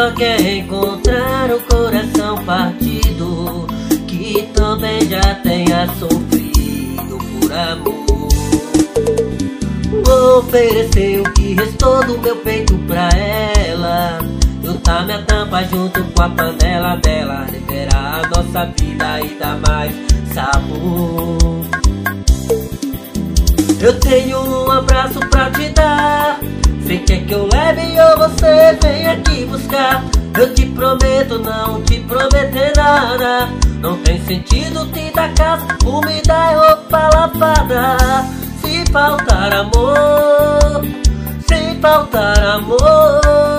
só quer encontrar o coração partido, que também já tenha sofrido por amor. Vou oferecer o que restou do meu peito pra ela, juntar minha tampa junto com a panela dela, liberar a nossa vida e dar mais sabor. Eu tenho um abraço pra te dar, você quer que eu leve ou você vem aqui buscar? Eu te prometo não te prometer nada, não tem sentido te dar casa, comida e roupa lavada. Se faltar amor, se faltar amor,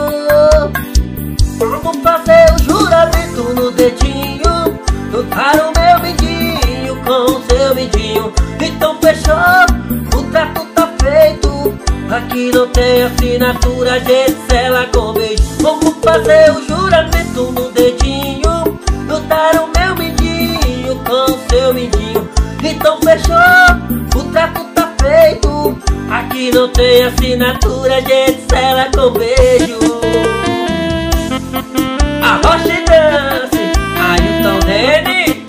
vamos fazer o juramento no dedinho, juntar o meu mindinho com o seu mindinho. Então fechou, o trato tá feito, aqui não tem assinatura, a gente sela com beijo. Vamos fazer o juramento no dedinho, juntar o meu mindinho com o seu mindinho. Então fechou, o trato tá feito, aqui não tem assinatura, a gente sela com beijo. Arrocha e dance, Ailton Dene.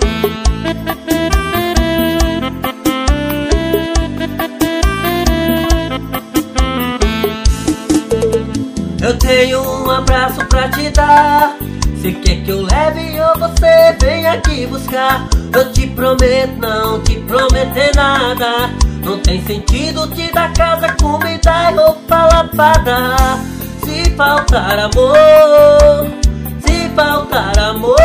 Eu tenho um abraço pra te dar, você quer que eu leve ou você vem aqui buscar? Eu te prometo não te prometer nada, não tem sentido te dar casa, comida e roupa lavada. Se faltar amor, se faltar amor,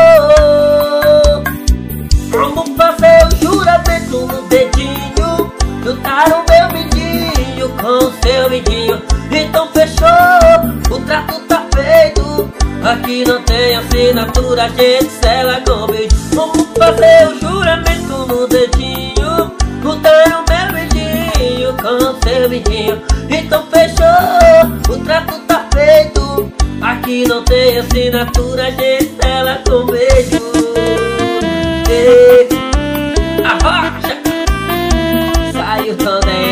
vamos fazer o juramento no dedinho, juntar o meu mindinho com o seu mindinho. Então fechou, o trato tá feito, aqui não tem assinatura, a gente sela com beijo. Vamos fazer o juramento no dedinho, juntar o meu mindinho com o seu mindinho. Então fechou, o trato tá feito, aqui não tem assinatura, a gente sela com beijo. Arrocha, saiu também.